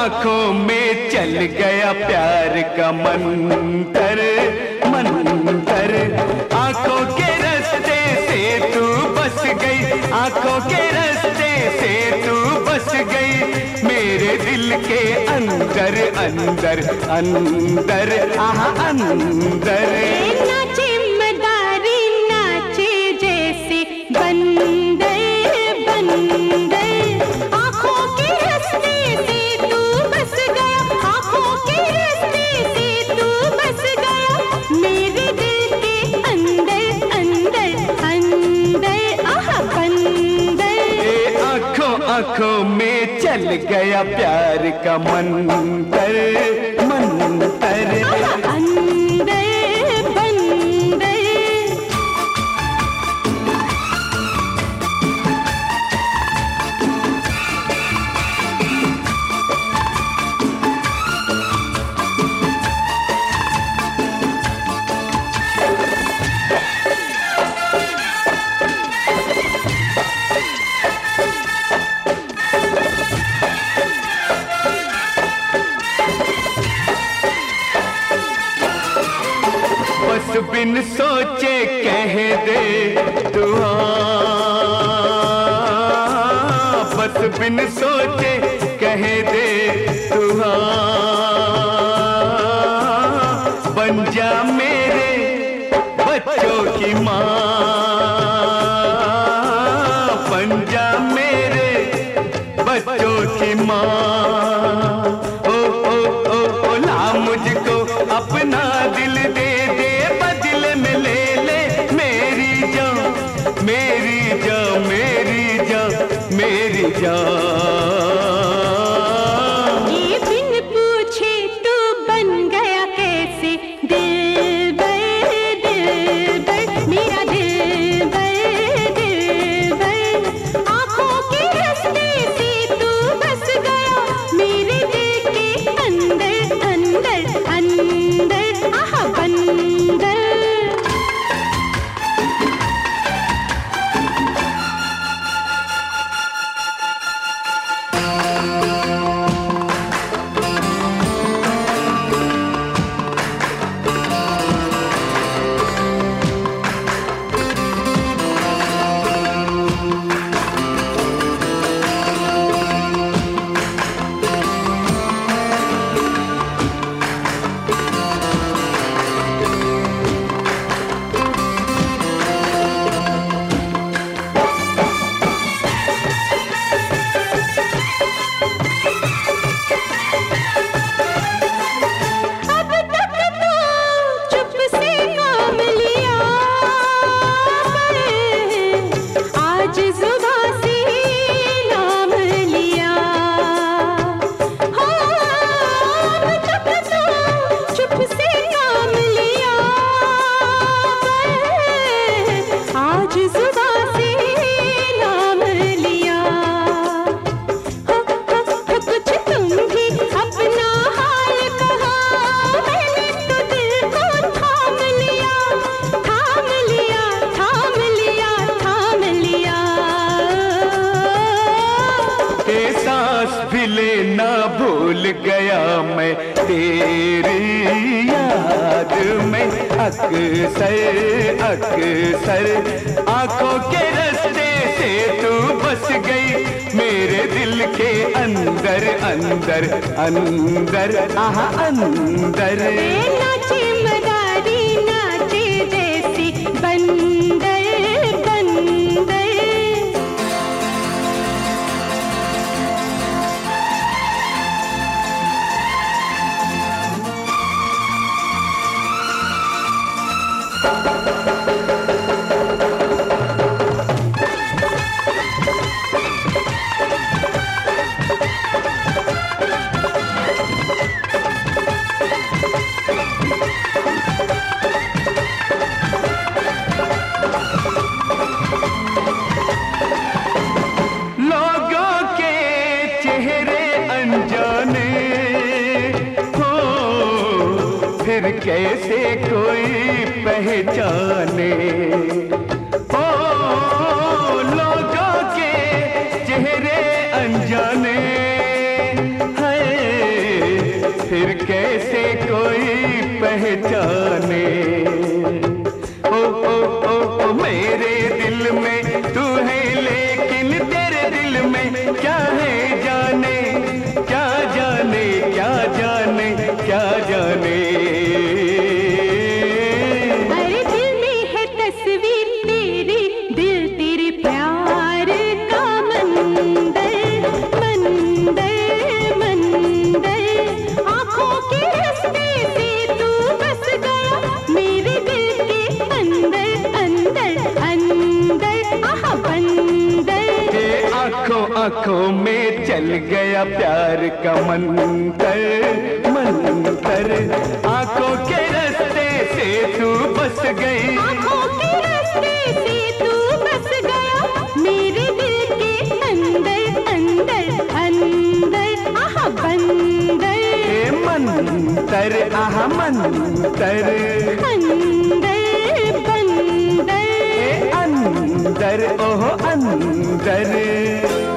आंखों में चल गया प्यार का मंतर मंतर। आंखों के रास्ते से तू बस गई, आंखों के रास्ते से तू बस गई मेरे दिल के अंदर अंदर अंदर आह अंदर। नाचे मदारी नाचे जैसे बंदर बंदर। आंखों के रास्ते से तू बस गया, आंखों के रास्ते से तू बस गया मेरे दिल के अंदर अंदर अंदर आह बंदर। आंखों में चल गया प्यार का मंतर मंतर। अंदर बंदर। बस बिन सोचे कह दे तू हाँ, बस बिन सोचे कह दे तू हाँ। बन जा मेरे बच्चों की माँ, बन जा मेरे बच्चों की माँ। ओ ला मुझको अपना दिल दे दे, बदले में ले ले मेरी जान मेरी जान मेरी जान मेरी जान। ये बिन पूछे तू बन गया कैसे दिलबर दिलबर मेरा दिलबर दिलबर। आंखों के रास्ते से तू बस गया मेरे दिल के अंदर अंदर अंदर आह बंदर। भी लेना भूल गया मैं तेरी याद में अक्सर अक्सर। आंखों के रास्ते से तू बस गई मेरे दिल के अंदर अंदर अंदर आह अंदर। नाचे मदारी नाचे जैसे बंदर बंदर। फिर कैसे कोई पहचाने ओ लोगों के चेहरे अनजाने हैं। फिर कैसे कोई पहचाने। ओ मेरे दिल में तू है, लेकिन तेरे दिल में क्या है जाने, क्या जाने, क्या जाने, क्या जाने। अरे दिल में है तस्वीर तेरी, दिल तेरे प्यार का मंदिर, मंदिर, मंदिर। आँखों के रास्ते से तू बस गया मेरे दिल के अंदर, अंदर, अंदर, आहा बंदर। आँखों आँखों में चल गया प्यार का मंतर, मंतर। आँखों के रास्ते से तू बस गई, आँखों के रास्ते से तू बस गया मेरे दिल के अंदर, अंदर, अंदर, आहा बंदर। मंतर, आहा मंतर, अंदर बंदर, अंदर, ओह अंदर।